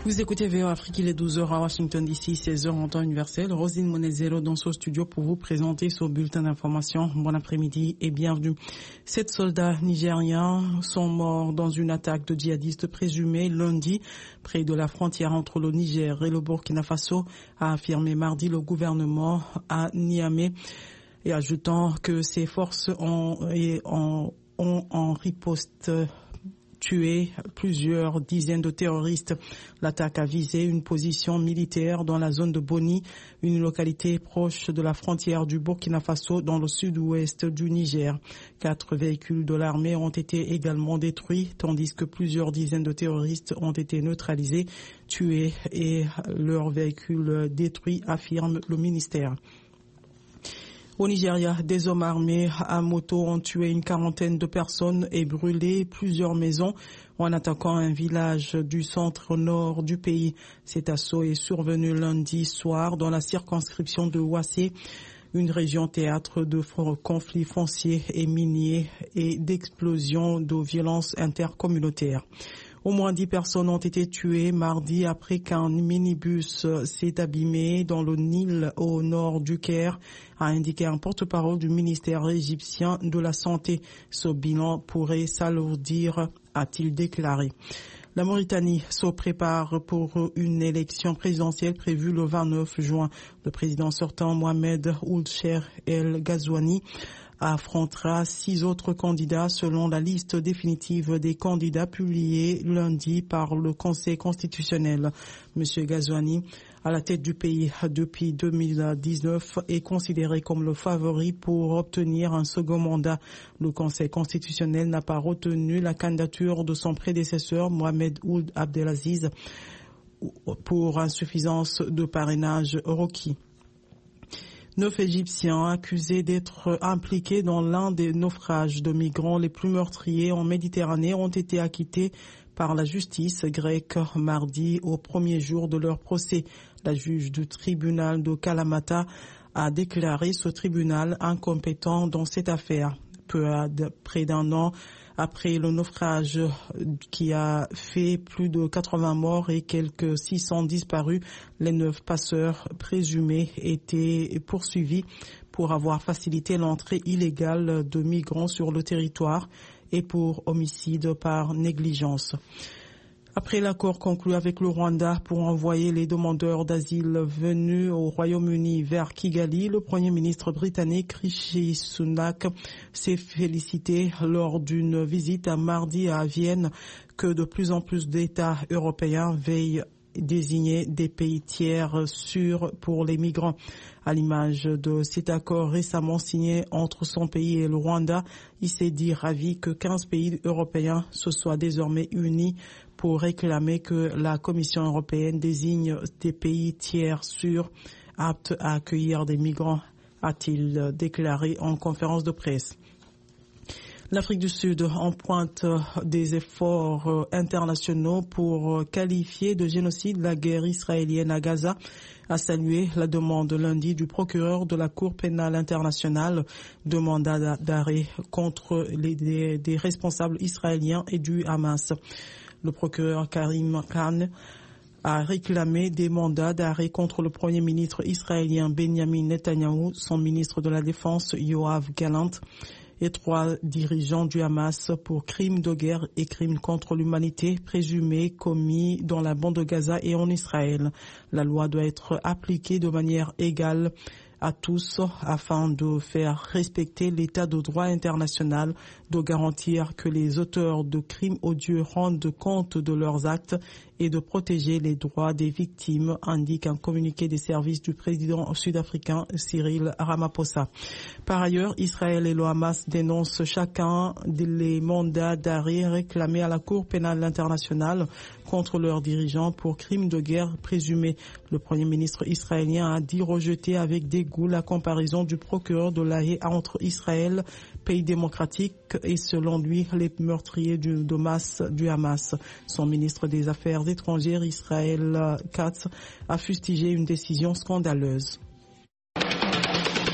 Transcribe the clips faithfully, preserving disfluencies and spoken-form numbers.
Vous écoutez V O Afrique, il est douze heures à Washington D C, seize heures en temps universel. Rosine Monezero dans ce studio pour vous présenter ce bulletin d'information. Bon après-midi et bienvenue. Sept soldats nigériens sont morts dans une attaque de djihadistes présumés lundi près de la frontière entre le Niger et le Burkina Faso, a affirmé mardi le gouvernement à Niamey, et ajoutant que ces forces ont, ont, ont en riposte tué plusieurs dizaines de terroristes. L'attaque a visé une position militaire dans la zone de Boni, une localité proche de la frontière du Burkina Faso dans le sud-ouest du Niger. Quatre véhicules de l'armée ont été également détruits, tandis que plusieurs dizaines de terroristes ont été neutralisés, tués et leurs véhicules détruits, affirme le ministère. Au Nigeria, des hommes armés à moto ont tué une quarantaine de personnes et brûlé plusieurs maisons en attaquant un village du centre-nord du pays. Cet assaut est survenu lundi soir dans la circonscription de Wassé, une région théâtre de conflits fonciers et miniers et d'explosions de violences intercommunautaires. Au moins dix personnes ont été tuées mardi après qu'un minibus s'est abîmé dans le Nil au nord du Caire, a indiqué un porte-parole du ministère égyptien de la Santé. Ce bilan pourrait s'alourdir, a-t-il déclaré. La Mauritanie se prépare pour une élection présidentielle prévue le vingt-neuf juin. Le président sortant Mohamed Ould Cheikh El Ghazouani affrontera six autres candidats selon la liste définitive des candidats publiée lundi par le Conseil constitutionnel. Monsieur Ghazouani, à la tête du pays depuis deux mille dix-neuf, est considéré comme le favori pour obtenir un second mandat. Le Conseil constitutionnel n'a pas retenu la candidature de son prédécesseur Mohamed Ould Abdelaziz pour insuffisance de parrainage requis. Neuf Égyptiens accusés d'être impliqués dans l'un des naufrages de migrants les plus meurtriers en Méditerranée ont été acquittés par la justice grecque mardi au premier jour de leur procès. La juge du tribunal de Kalamata a déclaré ce tribunal incompétent dans cette affaire. Peu à près d'un an après le naufrage qui a fait plus de quatre-vingts morts et quelques six cents disparus, les neuf passeurs présumés étaient poursuivis pour avoir facilité l'entrée illégale de migrants sur le territoire et pour homicide par négligence. Après l'accord conclu avec le Rwanda pour envoyer les demandeurs d'asile venus au Royaume-Uni vers Kigali, le Premier ministre britannique Rishi Sunak s'est félicité lors d'une visite à mardi à Vienne que de plus en plus d'États européens veillent désigner des pays tiers sûrs pour les migrants. À l'image de cet accord récemment signé entre son pays et le Rwanda, il s'est dit ravi que quinze pays européens se soient désormais unis pour réclamer que la Commission européenne désigne des pays tiers sûrs aptes à accueillir des migrants, a-t-il déclaré en conférence de presse. L'Afrique du Sud en pointe des efforts internationaux pour qualifier de génocide la guerre israélienne à Gaza, a salué la demande lundi du procureur de la Cour pénale internationale de mandat d'arrêt contre les, des, des responsables israéliens et du Hamas. Le procureur Karim Khan a réclamé des mandats d'arrêt contre le premier ministre israélien Benjamin Netanyahou, son ministre de la Défense Yoav Gallant, et trois dirigeants du Hamas pour crimes de guerre et crimes contre l'humanité présumés commis dans la bande de Gaza et en Israël. La loi doit être appliquée de manière égale à tous afin de faire respecter l'état de droit international, de garantir que les auteurs de crimes odieux rendent compte de leurs actes et de protéger les droits des victimes, indique un communiqué des services du président sud-africain Cyril Ramaphosa. Par ailleurs, Israël et le Hamas dénoncent chacun les mandats d'arrêt réclamés à la Cour pénale internationale contre leurs dirigeants pour crimes de guerre présumés. Le Premier ministre israélien a dit rejeter avec dégoût la comparaison du procureur de La Haye entre Israël, pays démocratique, et selon lui, les meurtriers du, de masse du Hamas. Son ministre des Affaires étrangères, Israël Katz, a fustigé une décision scandaleuse.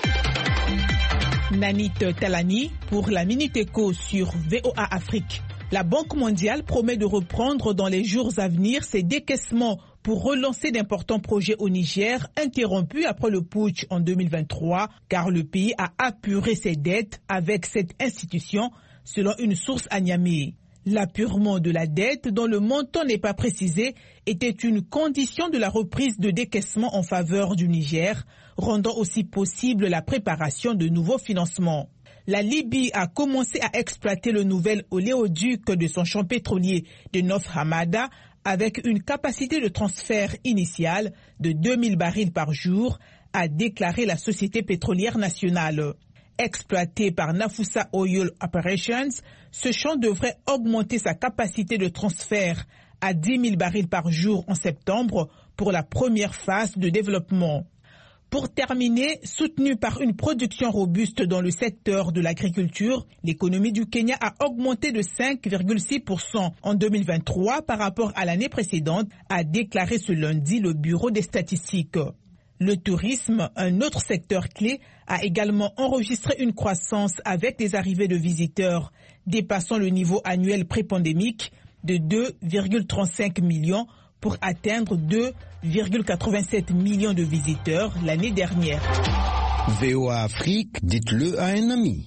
Nanit Talani pour la Minute Éco sur V O A Afrique. La Banque mondiale promet de reprendre dans les jours à venir ses décaissements pour relancer d'importants projets au Niger, interrompus après le putsch en deux mille vingt-trois, car le pays a apuré ses dettes avec cette institution, selon une source à Niamey. L'apurement de la dette, dont le montant n'est pas précisé, était une condition de la reprise de décaissement en faveur du Niger, rendant aussi possible la préparation de nouveaux financements. La Libye a commencé à exploiter le nouvel oléoduc de son champ pétrolier de Nov Hamada avec une capacité de transfert initiale de deux mille barils par jour, a déclaré la Société pétrolière nationale. Exploité par Nafusa Oil Operations, ce champ devrait augmenter sa capacité de transfert à dix mille barils par jour en septembre pour la première phase de développement. Pour terminer, soutenu par une production robuste dans le secteur de l'agriculture, l'économie du Kenya a augmenté de cinq virgule six pour cent en deux mille vingt-trois par rapport à l'année précédente, a déclaré ce lundi le Bureau des statistiques. Le tourisme, un autre secteur clé, a également enregistré une croissance avec des arrivées de visiteurs dépassant le niveau annuel pré-pandémique de deux virgule trente-cinq millions pour atteindre deux virgule quatre-vingt-sept millions de visiteurs l'année dernière. V O A Afrique, dites-le à un ami.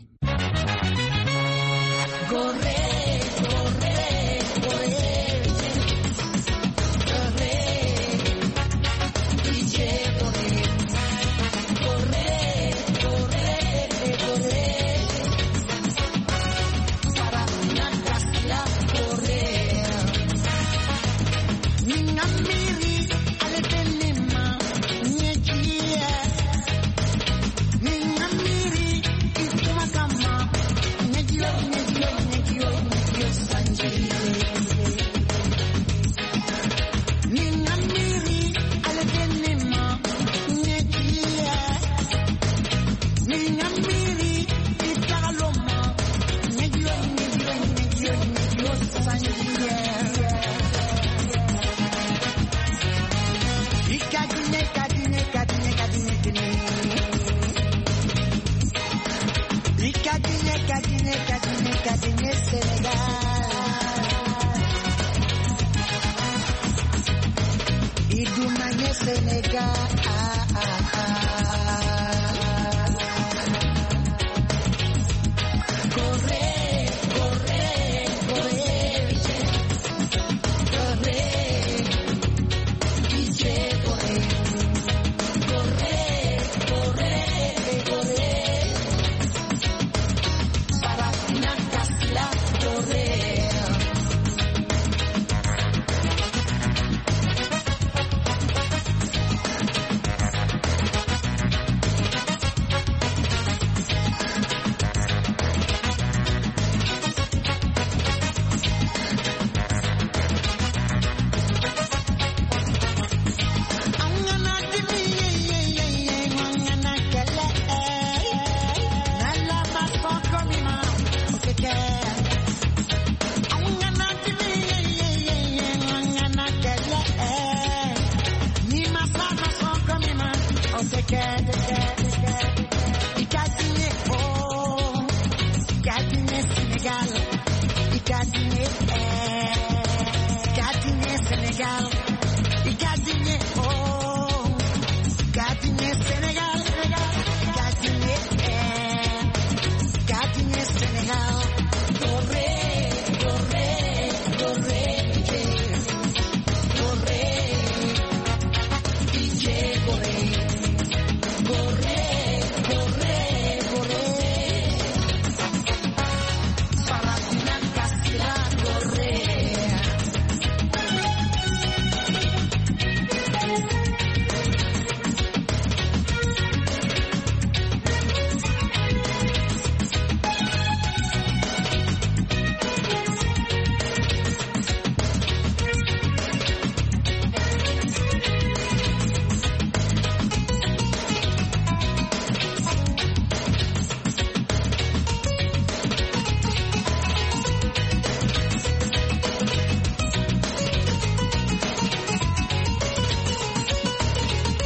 Sénégal, Icadine,